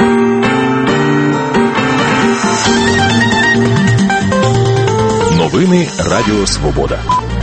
Новини Радіо Свобода.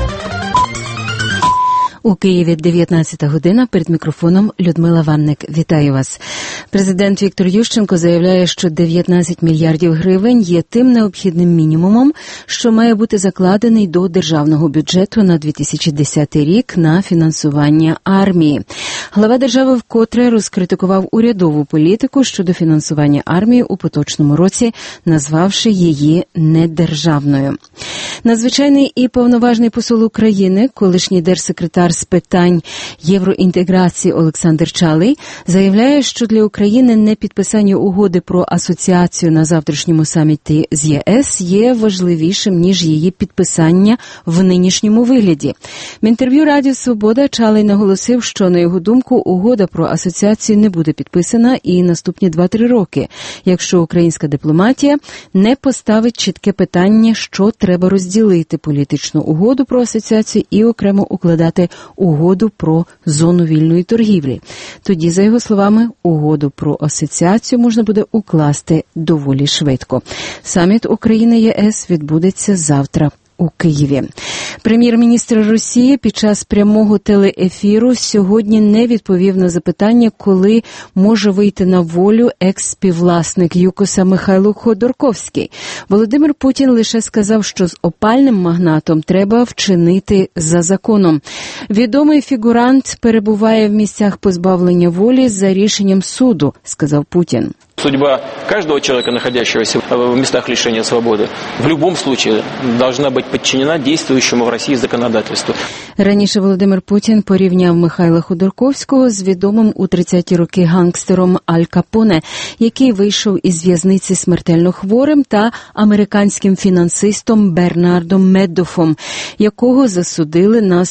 У Києві 19 година, перед мікрофоном Людмила Ванник. Вітаю вас. Президент Віктор Ющенко заявляє, що 19 мільярдів гривень є тим необхідним мінімумом, що має бути закладений до державного бюджету на 2010 рік на фінансування армії. Глава держави вкотре розкритикував урядову політику щодо фінансування армії у поточному році, назвавши її недержавною. Надзвичайний і повноважний посол України, колишній держсекретар з питань євроінтеграції Олександр Чалий, заявляє, що для України непідписання угоди про асоціацію на завтрашньому саміті з ЄС є важливішим, ніж її підписання в нинішньому вигляді. В інтерв'ю Радіо Свобода Чалий наголосив, що, на його думку, угода про асоціацію не буде підписана і наступні 2-3 роки, якщо українська дипломатія не поставить чітке питання, що треба розділити політичну угоду про асоціацію і окремо укладати угоду про зону вільної торгівлі. Тоді, за його словами, угоду про асоціацію можна буде укласти доволі швидко. Саміт України-ЄС відбудеться завтра у Києві. Прем'єр-міністр Росії під час прямого телеефіру сьогодні не відповів на запитання, коли може вийти на волю екс-співвласник ЮКОСа Михайло Ходорковський. Володимир Путін лише сказав, що з опальним магнатом треба вчинити за законом. Відомий фігурант перебуває в місцях позбавлення волі за рішенням суду, сказав Путін. Судьба каждого человека, находящегося в местах лишения свободы, в любом случае должна быть подчинена действующему в России законодательству. Раніше Володимир Путін порівняв Михайла Ходорковського з відомим у 30-ті роки гангстером Аль Капоне, який вийшов із в'язниці смертельно хворим, та американським фінансистом Бернардом Медофом, якого засудили на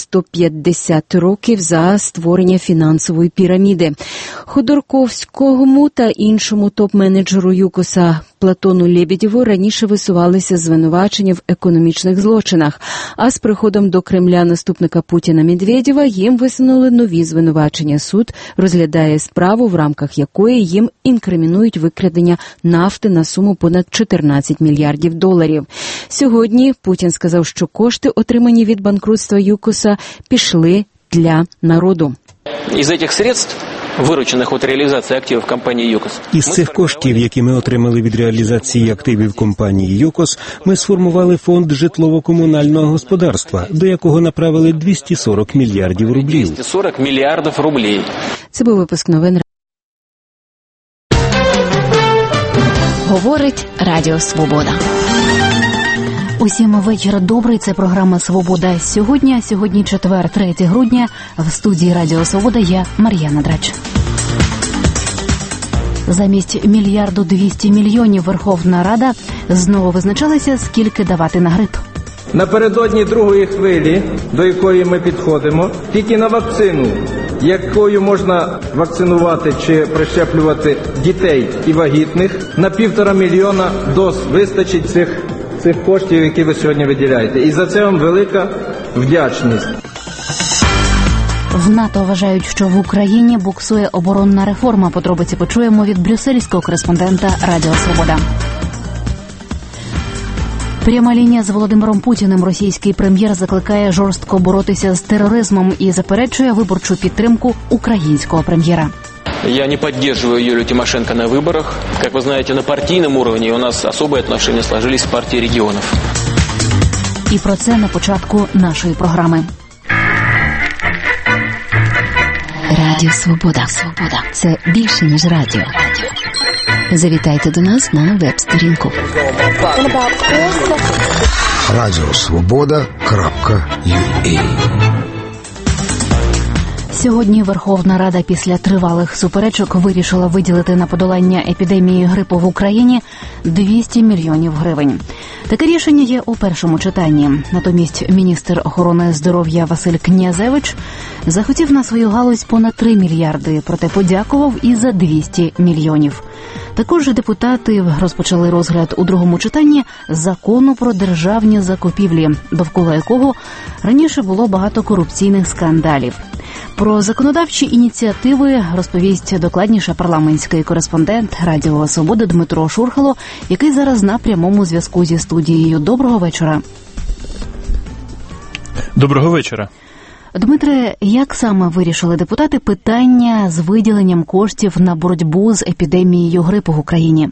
150 років за створення фінансової піраміди. Ходорковському та іншому топ-менеджеру ЮКОСа Платону Лебедєву раніше висувалися звинувачення в економічних злочинах, а з приходом до Кремля наступника Путіна Медведєва їм висунули нові звинувачення. Суд розглядає справу, в рамках якої їм інкримінують викрадення нафти на суму понад 14 мільярдів доларів. Сьогодні Путін сказав, що кошти, отримані від банкрутства ЮКОСа, пішли для народу. Із цих средств, виручених від реалізації активів компанії ЮКОС. Із цих коштів, які ми отримали від реалізації активів компанії ЮКОС, ми сформували фонд житлово-комунального господарства, до якого направили 240 мільярдів рублів. 240 мільярдів рублів. Це був випуск новин. Говорить Радіо Свобода. Усім вечір добрий. Це програма «Свобода сьогодні». Сьогодні четвер, 3 грудня. В студії Радіо Свобода я Мар'яна Драч. Замість 1 мільярду 200 мільйонів Верховна Рада знову визначалася, скільки давати на грип. Напередодні другої хвилі, до якої ми підходимо, тільки на вакцину, якою можна вакцинувати чи прищеплювати дітей і вагітних, на 1,5 мільйона доз вистачить цих коштів, які ви сьогодні виділяєте. І за це вам велика вдячність. В НАТО вважають, що в Україні буксує оборонна реформа. Подробиці почуємо від брюссельського кореспондента Радіо Свобода. Пряма лінія з Володимиром Путіним. Російський прем'єр закликає жорстко боротися з тероризмом і заперечує виборчу підтримку українського прем'єра. Я не поддерживаю Юлию Тимошенко на выборах. Как вы знаете, на партийном уровне у нас особые отношения сложились с партией регионов. І про це на початку нашої програми. Радіо Свобода. Свобода. Це більше, ніж радіо. Завітайте до нас на веб-сторінку. Радіосвобода.ua. Сьогодні Верховна Рада після тривалих суперечок вирішила виділити на подолання епідемії грипу в Україні 200 мільйонів гривень. Таке рішення є у першому читанні. Натомість міністр охорони здоров'я Василь Князевич захотів на свою галузь понад 3 мільярди, проте подякував і за 200 мільйонів. Також депутати розпочали розгляд у другому читанні закону про державні закупівлі, довкола якого раніше було багато корупційних скандалів. Про законодавчі ініціативи розповість докладніше парламентський кореспондент Радіо Свобода Дмитро Шурхало, який зараз на прямому зв'язку зі студією. Доброго вечора. Доброго вечора. Дмитре, як саме вирішили депутати питання з виділенням коштів на боротьбу з епідемією грипу в Україні?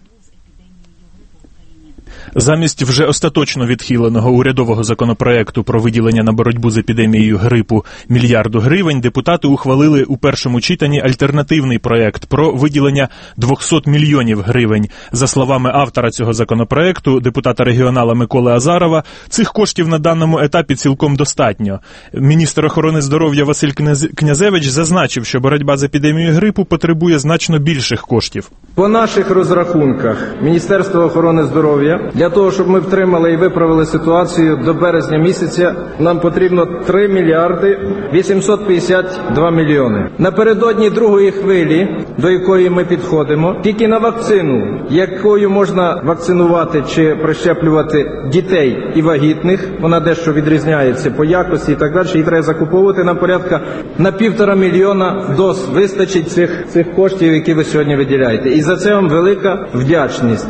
Замість вже остаточно відхиленого урядового законопроекту про виділення на боротьбу з епідемією грипу мільярду гривень, депутати ухвалили у першому читанні альтернативний проект про виділення 200 мільйонів гривень. За словами автора цього законопроекту, депутата-регіонала Миколи Азарова, цих коштів на даному етапі цілком достатньо. Міністр охорони здоров'я Василь Князевич зазначив, що боротьба з епідемією грипу потребує значно більших коштів. По наших розрахунках Міністерства охорони здоров'я для того, щоб ми втримали і виправили ситуацію до березня місяця, нам потрібно 3 мільярди 852 мільйони. Напередодні другої хвилі, до якої ми підходимо, тільки на вакцину, якою можна вакцинувати чи прищеплювати дітей і вагітних, вона дещо відрізняється по якості і так далі, її треба закуповувати нам порядка на 1,5 мільйона доз. Вистачить цих коштів, які ви сьогодні виділяєте. І за це вам велика вдячність.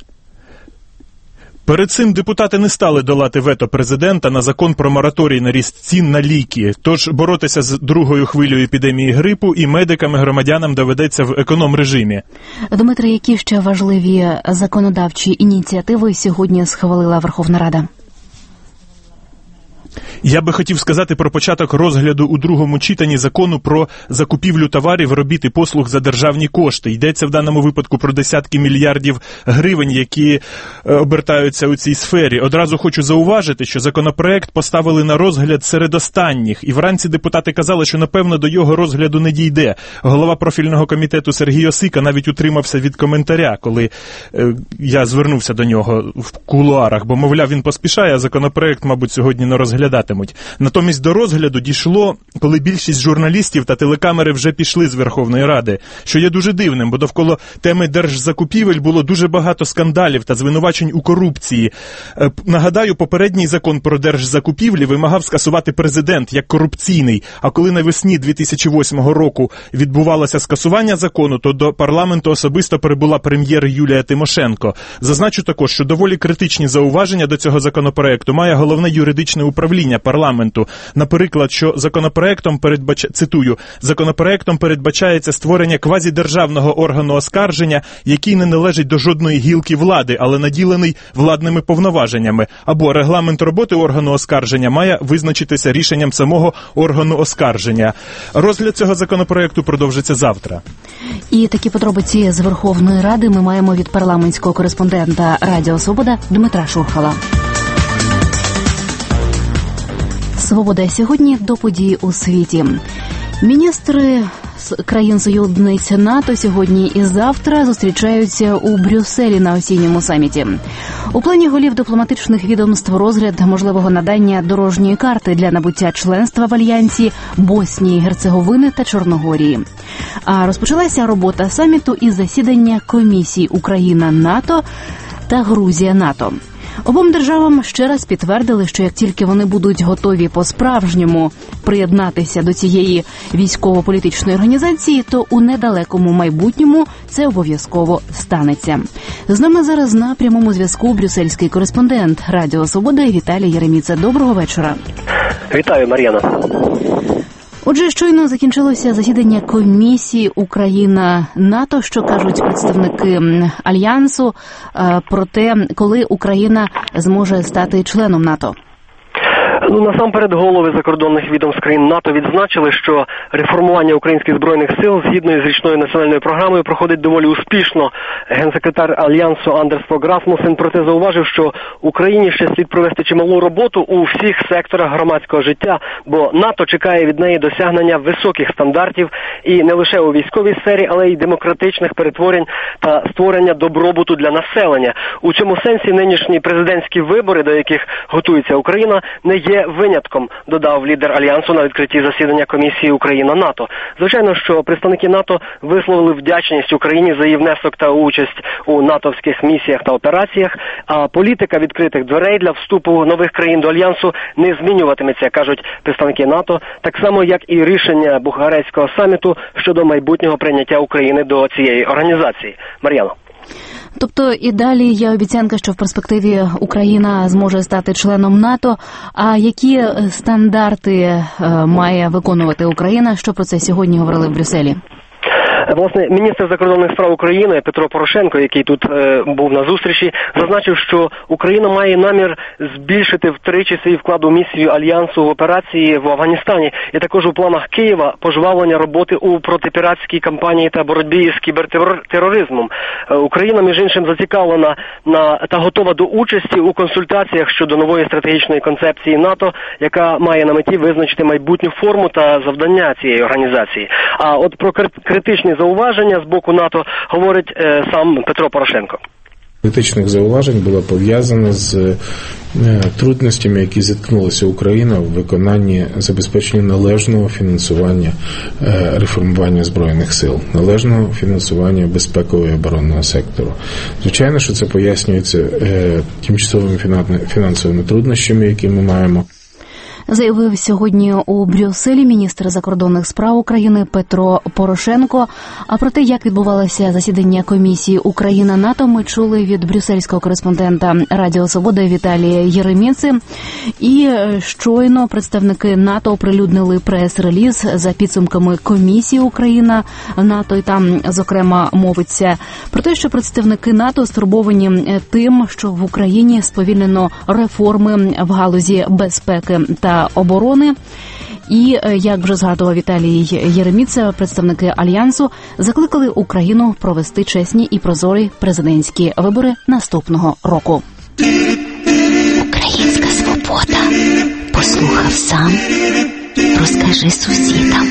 Перед цим депутати не стали долати вето президента на закон про мораторій на ріст цін на ліки. Тож боротися з другою хвилею епідемії грипу і медикам, і громадянам доведеться в економ-режимі. Дмитре, які ще важливі законодавчі ініціативи сьогодні схвалила Верховна Рада? Я би хотів сказати про початок розгляду у другому читанні закону про закупівлю товарів, робіт і послуг за державні кошти. Йдеться в даному випадку про десятки мільярдів гривень, які обертаються у цій сфері. Одразу хочу зауважити, що законопроект поставили на розгляд серед останніх. І вранці депутати казали, що, напевно, до його розгляду не дійде. Голова профільного комітету Сергій Осика навіть утримався від коментаря, коли я звернувся до нього в кулуарах, бо, мовляв, він поспішає, а законопроект, мабуть, сьогодні не розглядатимуть. Натомість до розгляду дійшло, коли більшість журналістів та телекамери вже пішли з Верховної Ради, що є дуже дивним, бо довкола теми держзакупівель було дуже багато скандалів та звинувачень у корупції. Нагадаю, попередній закон про держзакупівлі вимагав скасувати президент як корупційний, а коли навесні 2008 року відбувалося скасування закону, то до парламенту особисто прибула прем'єр Юлія Тимошенко. Зазначу також, що доволі критичні зауваження до цього законопроекту має головне юридичне управління парламенту. Наприклад, що законопроектом передбачається створення квазідержавного органу оскарження, який не належить до жодної гілки влади, але наділений владними повноваженнями. Або регламент роботи органу оскарження має визначитися рішенням самого органу оскарження. Розгляд цього законопроекту продовжиться завтра. І такі подробиці з Верховної Ради ми маємо від парламентського кореспондента Радіо Свобода Дмитра Шурхала. Свобода сьогодні до подій у світі. Міністри країн-союзниць НАТО сьогодні і завтра зустрічаються у Брюсселі на осінньому саміті. У плані голів дипломатичних відомств розгляд можливого надання дорожньої карти для набуття членства в Альянсі Боснії, Герцеговини та Чорногорії. А розпочалася робота саміту із засідання комісій Україна-НАТО та Грузія-НАТО. Обом державам ще раз підтвердили, що як тільки вони будуть готові по-справжньому приєднатися до цієї військово-політичної організації, то у недалекому майбутньому це обов'язково станеться. З нами зараз на прямому зв'язку брюссельський кореспондент Радіо Свобода Віталій Єреміца. Доброго вечора. Вітаю, Мар'яна. Отже, щойно закінчилося засідання комісії Україна-НАТО, що кажуть представники Альянсу про те, коли Україна зможе стати членом НАТО. Насамперед, голови закордонних відомств країн НАТО відзначили, що реформування українських збройних сил згідно з річною національною програмою проходить доволі успішно. Генсекретар Альянсу Андерс Фог Расмуссен проте зауважив, що Україні ще слід провести чималу роботу у всіх секторах громадського життя, бо НАТО чекає від неї досягнення високих стандартів і не лише у військовій сфері, але й демократичних перетворень та створення добробуту для населення. У цьому сенсі нинішні президентські вибори, до яких готується Україна, не є є винятком, додав лідер Альянсу на відкритті засідання комісії Україна-НАТО. Звичайно, що представники НАТО висловили вдячність Україні за її внесок та участь у натовських місіях та операціях, а політика відкритих дверей для вступу нових країн до Альянсу не змінюватиметься, кажуть представники НАТО, так само як і рішення Бухарестського саміту щодо майбутнього прийняття України до цієї організації. Мар'яно. Тобто і далі є обіцянка, що в перспективі Україна зможе стати членом НАТО. А які стандарти має виконувати Україна? Що про це сьогодні говорили в Брюсселі? Власне, міністр закордонних справ України Петро Порошенко, який тут був на зустрічі, зазначив, що Україна має намір збільшити втричі свій вклад у місію Альянсу в операції в Афганістані. І також у планах Києва пожвавлення роботи у протипіратській кампанії та боротьбі з кібертероризмом. Україна, між іншим, зацікавлена та готова до участі у консультаціях щодо нової стратегічної концепції НАТО, яка має на меті визначити майбутню форму та завдання цієї організації. А от про критичні зауваження з боку НАТО говорить сам Петро Порошенко. Критичних зауважень було пов'язано з трудностями, які зіткнулася Україна в виконанні забезпечення належного фінансування реформування Збройних сил, належного фінансування безпекового і оборонного сектору. Звичайно, що це пояснюється тимчасовими фінансовими труднощами, які ми маємо. Заявив сьогодні у Брюсселі міністр закордонних справ України Петро Порошенко. А про те, як відбувалося засідання комісії Україна-НАТО, ми чули від брюссельського кореспондента Радіо Свобода Віталія Єреміци. І щойно представники НАТО оприлюднили прес-реліз за підсумками комісії Україна-НАТО. І там, зокрема, мовиться про те, що представники НАТО стурбовані тим, що в Україні сповільнено реформи в галузі безпеки та оборони. І, як вже згадував Віталій Єреміца, представники Альянсу закликали Україну провести чесні і прозорі президентські вибори наступного року. Українська свобода. Послухав сам, розкажи сусідам.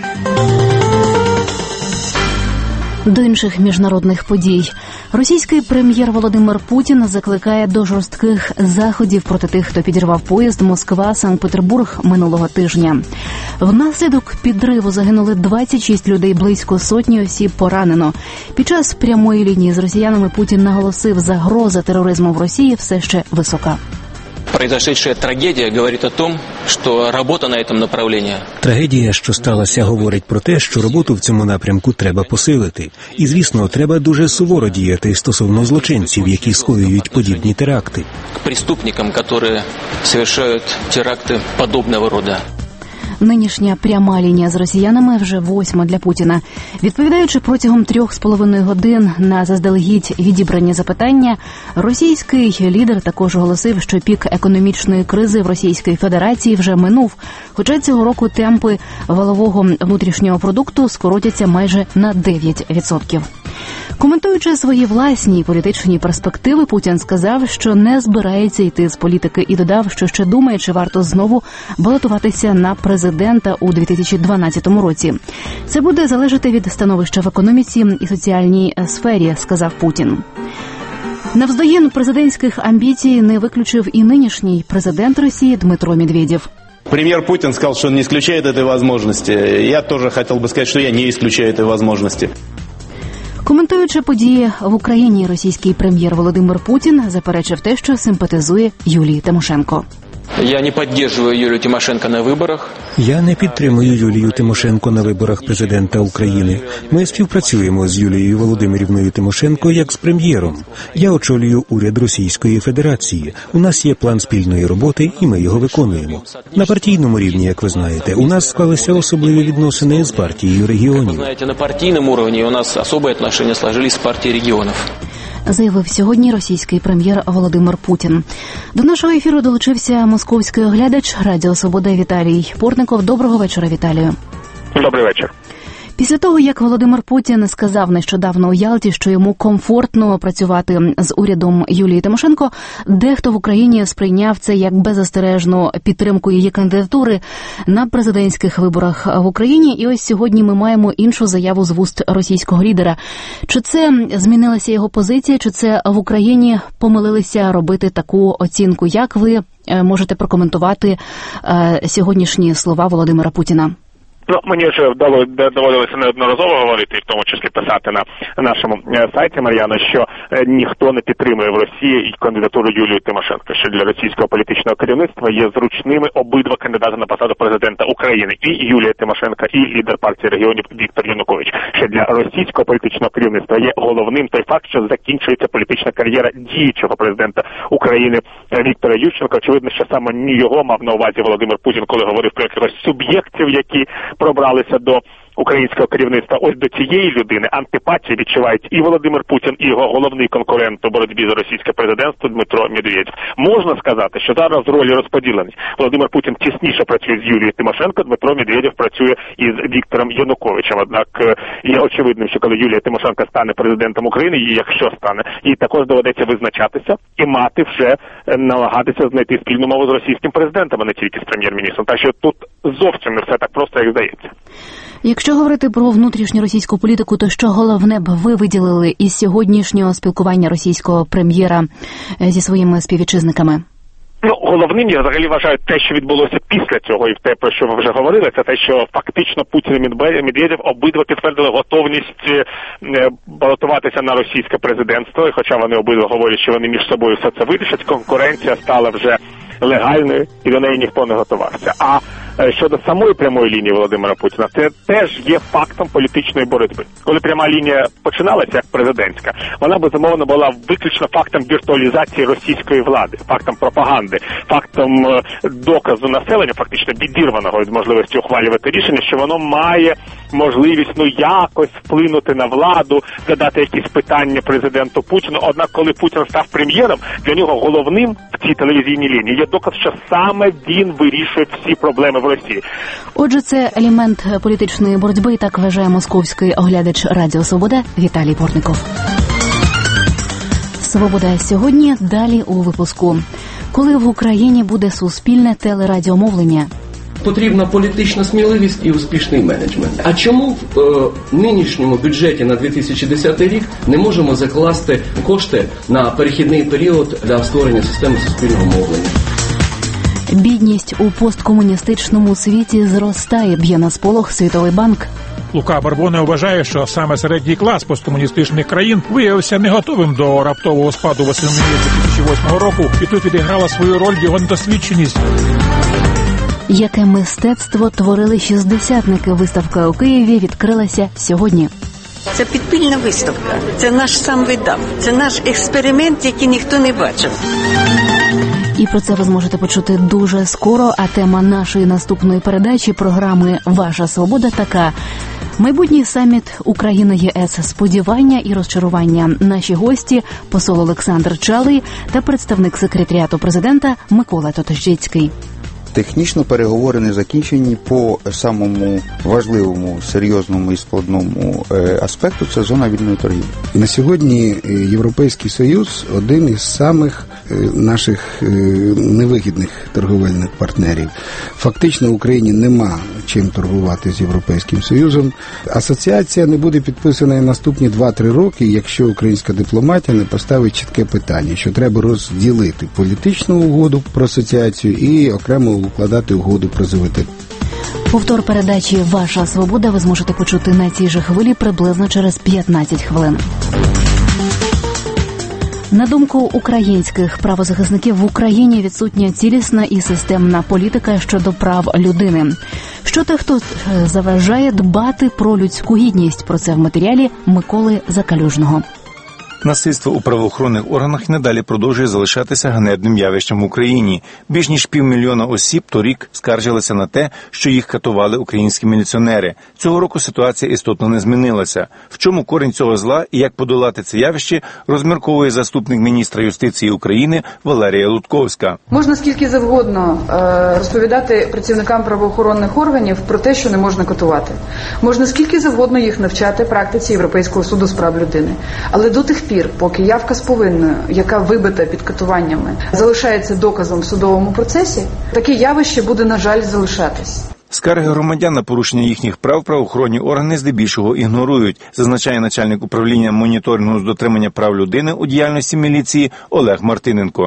До інших міжнародних подій. Російський прем'єр Володимир Путін закликає до жорстких заходів проти тих, хто підірвав поїзд Москва-Санкт-Петербург минулого тижня. Внаслідок підриву загинули 26 людей, близько сотні осіб поранено. Під час прямої лінії з росіянами Путін наголосив, загроза тероризму в Росії все ще висока. Произошедшая трагедия говорит о том, что работа на этом направлении. Трагедія, що сталася, говорить про те, що роботу в цьому напрямку треба посилити. І, звісно, треба дуже суворо діяти стосовно злочинців, які скоюють подібні теракти. К преступникам, которые совершают теракты подобного рода. Нинішня пряма лінія з росіянами вже 8-ма для Путіна. Відповідаючи протягом 3,5 годин на заздалегідь відібрані запитання, російський лідер також оголосив, що пік економічної кризи в Російській Федерації вже минув, хоча цього року темпи валового внутрішнього продукту скоротяться майже на 9%. Коментуючи свої власні політичні перспективи, Путін сказав, що не збирається йти з політики і додав, що ще думає, чи варто знову балотуватися на президента у 2012 році. Це буде залежати від становища в економіці і соціальній сфері, сказав Путін. Навздогін президентських амбіцій не виключив і нинішній президент Росії Дмитро Медведєв. Премьер Путин сказал, что он не исключает этой возможности. Я тоже хотел бы сказать, что я не исключаю этой возможности. Коментуючи події в Україні, російський прем'єр Володимир Путін заперечив те, що симпатизує Юлії Тимошенко. Я не підтримую Юлію Тимошенко на виборах. Я не підтримую Юлію Тимошенко на виборах президента України. Ми співпрацюємо з Юлією Володимирівною Тимошенко як з прем'єром. Я очолюю уряд Російської Федерації. У нас є план спільної роботи, і ми його виконуємо. На партійному рівні, як ви знаєте, у нас склалися особливі відносини з партією регіонів. Ви знаєте, на партійному рівні у нас особливі відносини сложились з партією регіонів. Заявив сьогодні російський прем'єр Володимир Путін. До нашого ефіру долучився московський оглядач Радіо Свобода Віталій Портников. Доброго вечора, Віталію. Добрий вечір. Після того, як Володимир Путін сказав нещодавно у Ялті, що йому комфортно працювати з урядом Юлії Тимошенко, дехто в Україні сприйняв це як беззастережну підтримку її кандидатури на президентських виборах в Україні. І ось сьогодні ми маємо іншу заяву з вуст російського лідера. Чи це змінилася його позиція, чи це в Україні помилилися робити таку оцінку? Як ви можете прокоментувати сьогоднішні слова Володимира Путіна? Мені вже доводилося неодноразово говорити, і в тому числі писати на нашому сайті, Мар'яна, що ніхто не підтримує в Росії і кандидатуру Юлії Тимошенко, що для російського політичного керівництва є зручними обидва кандидати на посаду президента України, і Юлія Тимошенко, і лідер партії регіонів Віктор Янукович. Що для російського політичного керівництва є головним той факт, що закінчується політична кар'єра діючого президента України Віктора Ющенка. Очевидно, що саме його мав на увазі Володимир Путін, коли говорив про якихось суб'єктів, які пробралися до українського керівництва. Ось до цієї людини антипатії відчувають і Володимир Путін, і його головний конкурент у боротьбі за російське президентство Дмитро Медведєв. Можна сказати, що зараз ролі розподілені. Володимир Путін тісніше працює з Юлією Тимошенко, Дмитро Медведєв працює із Віктором Януковичем. Однак є очевидним, що коли Юлія Тимошенко стане президентом України, і якщо стане, їй також доведеться визначатися і мати вже намагатися знайти спільну мову з російським президентом, а не тільки з прем'єр-міністром. Так що тут зовсім не все так просто, як здається. Якщо говорити про внутрішню російську політику, то що головне б ви виділили із сьогоднішнього спілкування російського прем'єра зі своїми співвітчизниками? Головним, я взагалі вважаю, те, що відбулося після цього, і те, про що ви вже говорили, це те, що фактично Путін і Медведєв обидва підтвердили готовність балотуватися на російське президентство, і хоча вони обидва говорять, що вони між собою все це вирішать, конкуренція стала вже легальною, і до неї ніхто не готувався. А щодо самої прямої лінії Володимира Путіна, це теж є фактом політичної боротьби. Коли пряма лінія починалася як президентська, вона, безумовно, була виключно фактом віртуалізації російської влади, фактом пропаганди, фактом доказу населення, фактично відірваного від можливості ухвалювати рішення, що воно має можливість якось вплинути на владу, задати якісь питання президенту Путіну. Однак, коли Путін став прем'єром, для нього головним в цій телевізійній лінії є доказ, що саме він вирішує всі проблеми в Росії. Отже, це елемент політичної боротьби, так вважає московський оглядач Радіо Свобода Віталій Портников. Свобода сьогодні, далі у випуску. Коли в Україні буде суспільне телерадіомовлення? Потрібна політична сміливість і успішний менеджмент. А чому в нинішньому бюджеті на 2010 рік не можемо закласти кошти на перехідний період для створення системи суспільного мовлення? Бідність у посткомуністичному світі зростає, б'є на сполох Світовий банк. Лука Барбоне вважає, що саме середній клас посткомуністичних країн виявився не готовим до раптового спаду восени 2008 року, і тут відіграла свою роль його недосвідченість. Яке мистецтво творили шістдесятники? Виставка у Києві відкрилася сьогодні. Це підпільна виставка, це наш сам видав, це наш експеримент, який ніхто не бачив. І про це ви зможете почути дуже скоро, а тема нашої наступної передачі програми «Ваша свобода» така. Майбутній саміт Україна-ЄС. Сподівання і розчарування. Наші гості – посол Олександр Чалий та представник секретаріату президента Микола Тотожицький. Технічно переговори не закінчені по самому важливому, серйозному і складному аспекту – це зона вільної торгівлі. На сьогодні Європейський Союз – один із самих наших невигідних торговельних партнерів. Фактично в Україні нема чим торгувати з Європейським Союзом. Асоціація не буде підписана наступні 2-3 роки, якщо українська дипломатія не поставить чітке питання, що треба розділити політичну угоду про асоціацію і окремо укладати угоду про ЗВТ. Повтор передачі «Ваша свобода» ви зможете почути на цій же хвилі приблизно через 15 хвилин. На думку українських правозахисників, в Україні відсутня цілісна і системна політика щодо прав людини. Що те, хто заважає дбати про людську гідність? Про це в матеріалі Миколи Закалюжного. Насильство у правоохоронних органах і надалі продовжує залишатися ганебним явищем в Україні. Більш ніж 500 000 осіб торік скаржилися на те, що їх катували українські міліціонери. Цього року ситуація істотно не змінилася. В чому корінь цього зла і як подолати це явище, розмірковує заступник міністра юстиції України Валерія Лутковська. Можна скільки завгодно розповідати працівникам правоохоронних органів про те, що не можна катувати. Можна скільки завгодно їх навчати практиці Європейського суду з прав людини. Але до тих пір, поки явка з повинною, яка вибита під катуваннями, залишається доказом в судовому процесі, таке явище буде, на жаль, залишатись. Скарги громадян на порушення їхніх прав правоохоронні органи здебільшого ігнорують, зазначає начальник управління моніторингу з дотримання прав людини у діяльності міліції Олег Мартиненко.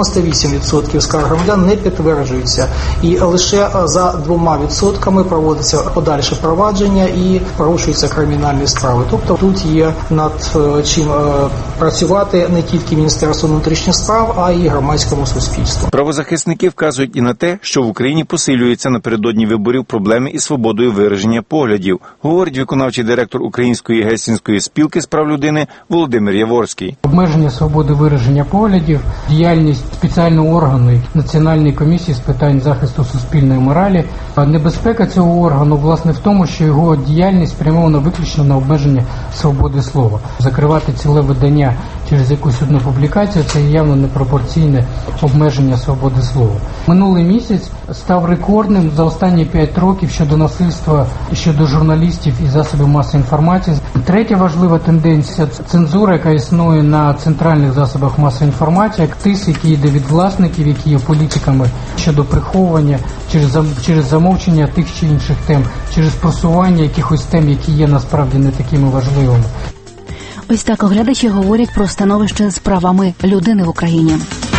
98% скарг громадян не підтверджуються, і лише за 2% проводиться подальше провадження і порушуються кримінальні справи. Тобто тут є над чим працювати не тільки Міністерству внутрішніх справ, а й громадському суспільству. Правозахисники вказують і на те, що в Україні посилюються напередодні виборів проблеми із свободою вираження поглядів, говорить виконавчий директор Української Гельсінської спілки з прав людини Володимир Яворський. Обмеження свободи вираження поглядів, діяльність спеціального органу Національної комісії з питань захисту суспільної моралі. Небезпека цього органу, власне, в тому, що його діяльність спрямована виключно на обмеження свободи слова. Закривати ціле видання через якусь одну публікацію – це явно непропорційне обмеження свободи слова. Минулий місяць став рекордним за останні 5 років щодо насильства щодо журналістів і засобів масової інформації. Третя важлива тенденція – цензура, яка існує на центральних засобах масової інформації, тиск, який йде від власників, які є політиками щодо приховування, через замовчення тих чи інших тем, через просування якихось тем, які є насправді не такими важливими. Ось так оглядачі говорять про становище з правами людини в Україні.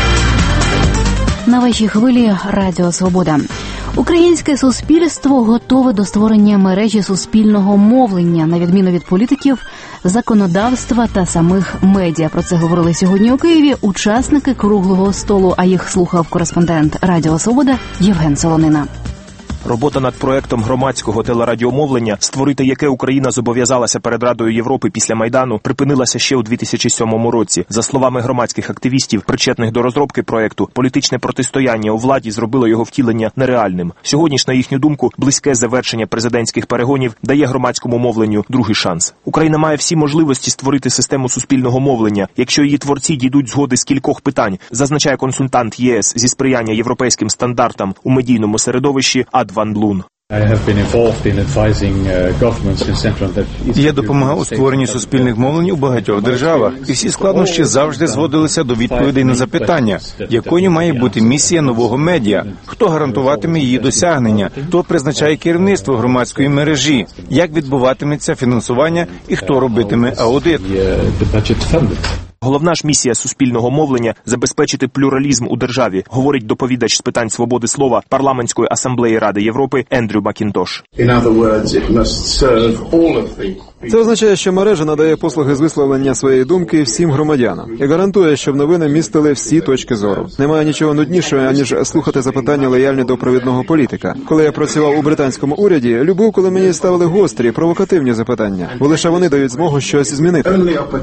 На вашій хвилі Радіо Свобода. Українське суспільство готове до створення мережі суспільного мовлення, на відміну від політиків, законодавства та самих медіа. Про це говорили сьогодні у Києві учасники круглого столу, а їх слухав кореспондент Радіо Свобода Євген Солонина. Робота над проектом громадського телерадіомовлення, створити яке Україна зобов'язалася перед Радою Європи після Майдану, припинилася ще у 2007 році. За словами громадських активістів, причетних до розробки проекту, політичне протистояння у владі зробило його втілення нереальним. Сьогодні ж, на їхню думку, близьке завершення президентських перегонів дає громадському мовленню другий шанс. Україна має всі можливості створити систему суспільного мовлення, якщо її творці дійдуть згоди з кількох питань, зазначає консультант ЄС зі сприяння європейським стандартам у медійному середовищі Ад Ван Блун. Я допомагав у створенні суспільних мовлень у багатьох державах, і всі складнощі завжди зводилися до відповідей на запитання, якою має бути місія нового медіа, хто гарантуватиме її досягнення, хто призначає керівництво громадської мережі, як відбуватиметься фінансування і хто робитиме аудит. Головна ж місія суспільного мовлення – забезпечити плюралізм у державі, говорить доповідач з питань свободи слова Парламентської асамблеї Ради Європи Ендрю Макінтош. Це означає, що мережа надає послуги з висловлення своєї думки всім громадянам і гарантує, щоб новини містили всі точки зору. Немає нічого нуднішого, аніж слухати запитання лояльні до провідного політика. Коли я працював у британському уряді, любив, коли мені ставили гострі, провокативні запитання, бо лише вони дають змогу щось змінити.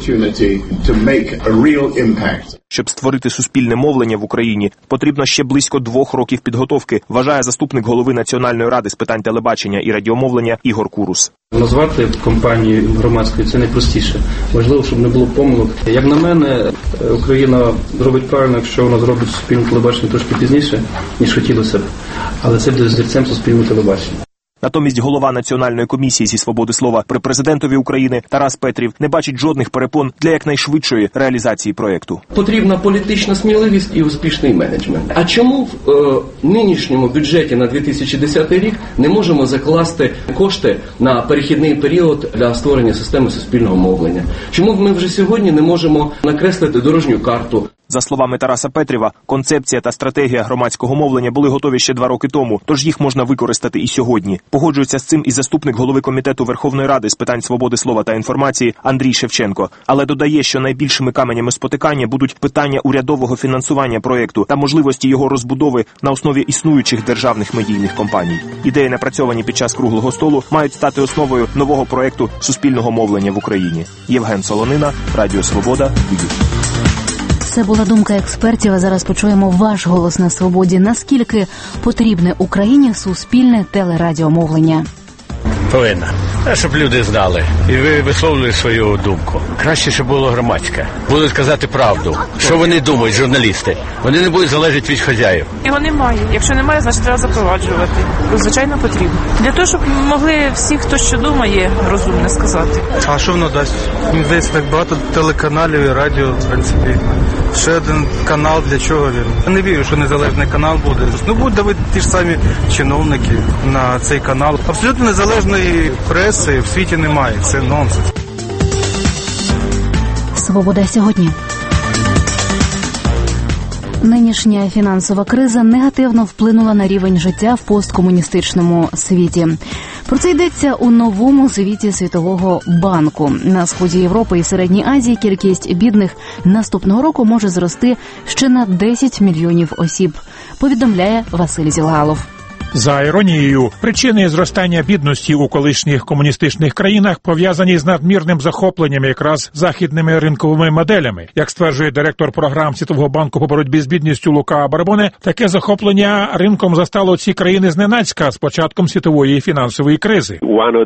Щоб створити суспільне мовлення в Україні, потрібно ще близько 2 років підготовки, вважає заступник голови Національної ради з питань телебачення і радіомовлення Ігор Курус. Назвати компанію громадською – це найпростіше. Важливо, щоб не було помилок. Як на мене, Україна робить правильно, якщо вона зробить суспільне телебачення трошки пізніше, ніж хотілося б. Але це буде зірцем суспільного телебачення. Натомість голова Національної комісії зі свободи слова при президентові України Тарас Петрів не бачить жодних перепон для якнайшвидшої реалізації проєкту. Потрібна політична сміливість і успішний менеджмент. А чому в нинішньому бюджеті на 2010 рік не можемо закласти кошти на перехідний період для створення системи суспільного мовлення? Чому ми вже сьогодні не можемо накреслити дорожню карту? За словами Тараса Петрєва, концепція та стратегія громадського мовлення були готові ще 2 роки тому, тож їх можна використати і сьогодні. Погоджується з цим і заступник голови комітету Верховної Ради з питань свободи слова та інформації Андрій Шевченко. Але додає, що найбільшими каменями спотикання будуть питання урядового фінансування проєкту та можливості його розбудови на основі існуючих державних медійних компаній. Ідеї, напрацьовані під час круглого столу, мають стати основою нового проєкту суспільного мовлення в Україні. Євген Солонина, Радіо Свобода, Львів. Це була думка експертів, а зараз почуємо ваш голос на свободі. Наскільки потрібне Україні суспільне телерадіомовлення? Повинна. Щоб люди знали і висловлювали свою думку. Краще, щоб було громадське. Будуть казати правду. Що вони думають, журналісти? Вони не будуть залежати від хазяїв. Його немає. Якщо немає, значить треба запроваджувати. Звичайно, потрібно. Для того, щоб могли всі, хто що думає, розумно сказати. А що воно дасть? Мені здається, так багато телеканалів і радіо, в принципі. Ще один канал, для чого він? Я не вірю, що незалежний канал буде. Будуть давити ті ж самі чиновники на цей канал. Абсолютно незалежної преси в світі немає. Це нонсенс. Свобода сьогодні. Нинішня фінансова криза негативно вплинула на рівень життя в посткомуністичному світі. Про це йдеться у новому звіті Світового банку. На сході Європи і Середній Азії кількість бідних наступного року може зрости ще на 10 мільйонів осіб, повідомляє Василь Зілгалов. За іронією, причини зростання бідності у колишніх комуністичних країнах пов'язані з надмірним захопленням якраз західними ринковими моделями. Як стверджує директор програм Світового банку по боротьбі з бідністю Лука Барбоне, таке захоплення ринком застало ці країни зненацька з початком світової фінансової кризи.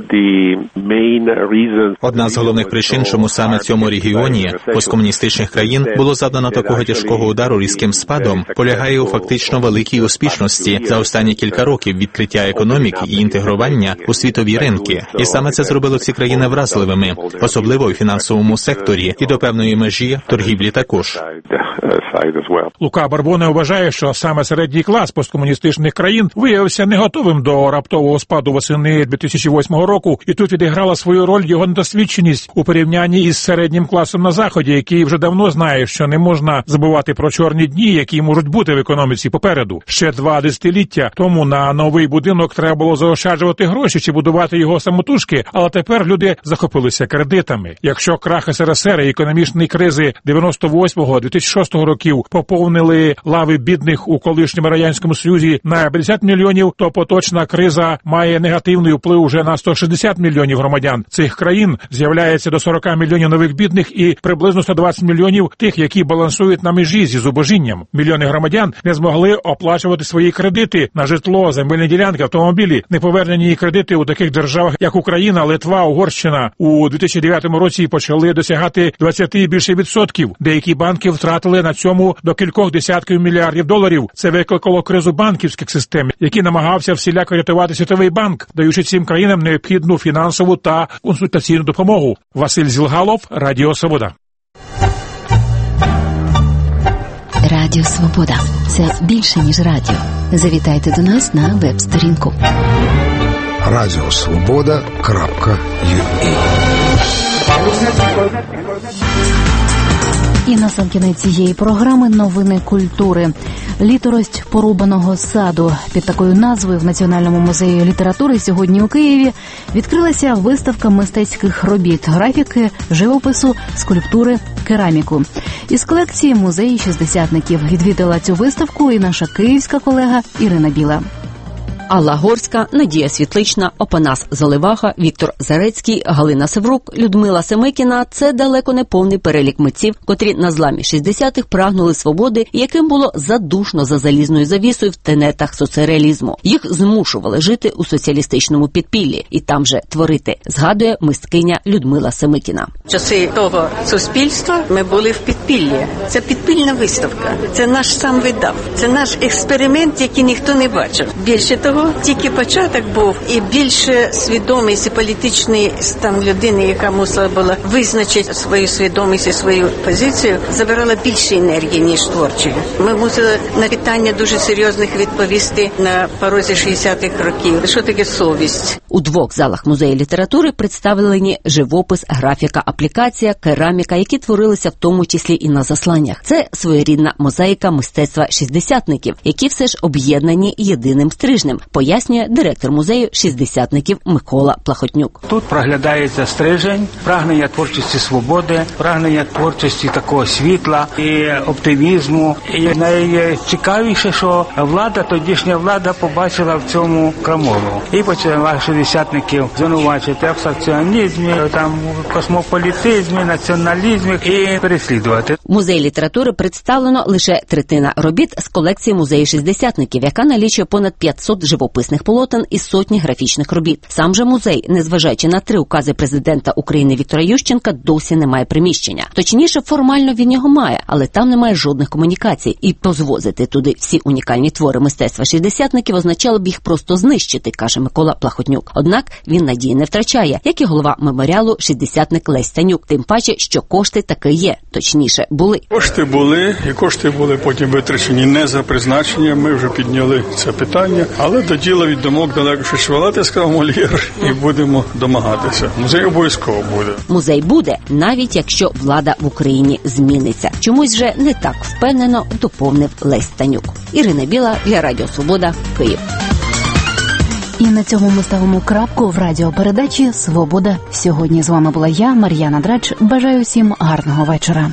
Одна з головних причин, чому саме цьому регіоні посткомуністичних країн було завдано такого тяжкого удару різким спадом, полягає у фактично великій успішності за останні кілька років відкриття економіки і інтегрування у світові ринки. І саме це зробило ці країни вразливими, особливо у фінансовому секторі і до певної межі торгівлі також. Лука Барбоне вважає, що саме середній клас посткомуністичних країн виявився не готовим до раптового спаду восени 2008 року, і тут відіграла свою роль його недосвідченість у порівнянні із середнім класом на Заході, який вже давно знає, що не можна забувати про чорні дні, які можуть бути в економіці попереду. Ще 2 десятиліття тому на новий будинок треба було заощаджувати гроші чи будувати його самотужки, але тепер люди захопилися кредитами. Якщо крах СРСР і економічні кризи 98-2006 років поповнили лави бідних у колишньому Радянському Союзі на 50 мільйонів, то поточна криза має негативний вплив уже на 160 мільйонів громадян цих країн. З'являється до 40 мільйонів нових бідних і приблизно 120 мільйонів тих, які балансують на межі зі зубожінням. Мільйони громадян не змогли оплачувати свої кредити на житло, земельні ділянки, автомобілі. Неповернені кредити у таких державах, як Україна, Литва, Угорщина у 2009 році почали досягати 20 і більше відсотків. Деякі банки втратили на цьому до кількох десятків мільярдів доларів. Це викликало кризу банківських систем, які намагався всіляко рятувати Світовий банк, даючи цим країнам необхідну фінансову та консультаційну допомогу. Василь Зілгалов, Радіо Свобода. Радіо Свобода – це більше, ніж радіо. Завітайте до нас на веб-сторінку. Радіосвобода.ua. І на сам кінець цієї програми новини культури. «Літорость порубаного саду». Під такою назвою в Національному музеї літератури сьогодні у Києві відкрилася виставка мистецьких робіт, графіки, живопису, скульптури, кераміку. Із колекції музею шістдесятників відвідала цю виставку і наша київська колега Ірина Біла. Алла Горська, Надія Світлична, Опанас Заливаха, Віктор Зарецький, Галина Севрук, Людмила Семикіна – це далеко не повний перелік митців, котрі на зламі 60-х прагнули свободи і яким було задушно за залізною завісою в тенетах соцреалізму. Їх змушували жити у соціалістичному підпіллі і там же творити, згадує мисткиня Людмила Семикіна. В часи того суспільства ми були в підпіллі. Це підпільна виставка. Це наш сам видав. Це наш експеримент, який ніхто не бачив. Більше того, цього тільки початок був, і більше свідомість і політичний стан людини, яка мусила була визначити свою свідомість і свою позицію, забирала більше енергії, ніж творчої. Ми мусили на питання дуже серйозних відповісти на порозі 60-х років. Що таке совість? У двох залах музею літератури представлені живопис, графіка, аплікація, кераміка, які творилися в тому числі і на засланнях. Це своєрідна мозаїка мистецтва шістдесятників, які все ж об'єднані єдиним стрижнем, пояснює директор музею шістдесятників Микола Плахотнюк. Тут проглядається стрижень, прагнення творчості свободи, прагнення творчості такого світла і оптимізму. І найцікавіше, що влада, тодішня влада побачила в цьому крамолу. І почала шістдесятників звинувачити в абстракціонізмі, космополітизмі, націоналізмі і переслідувати. В музеї літератури представлено лише третина робіт з колекції музею шістдесятників, яка налічує понад 500 живописних полотен і сотні графічних робіт. Сам же музей, незважаючи на 3 укази президента України Віктора Ющенка, досі не має приміщення. Точніше, формально він його має, але там немає жодних комунікацій. І позвозити туди всі унікальні твори мистецтва шістдесятників означало б їх просто знищити, каже Микола Плахотнюк. Однак він надії не втрачає, як і голова меморіалу шістдесятник Лесь Танюк. Тим паче, що кошти таки є, точніше, були. Кошти були, і кошти були потім витрачені не за призначенням. Ми вже підняли це питання, але до діла від думок далеко ще швалати, сказав Мольєр, і будемо домагатися. Музей обов'язково буде. Музей буде, навіть якщо влада в Україні зміниться. Чомусь же не так впевнено доповнив Лесь Танюк. Ірина Біла для Радіо Свобода, Київ. І на цьому ми ставимо крапку в радіопередачі «Свобода». Сьогодні з вами була я, Мар'яна Драч. Бажаю всім гарного вечора.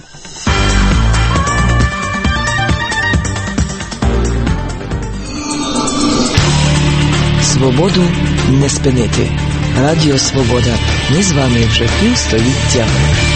Свободу не спинити. Радіо Свобода. Ми з вами вже півстоліття.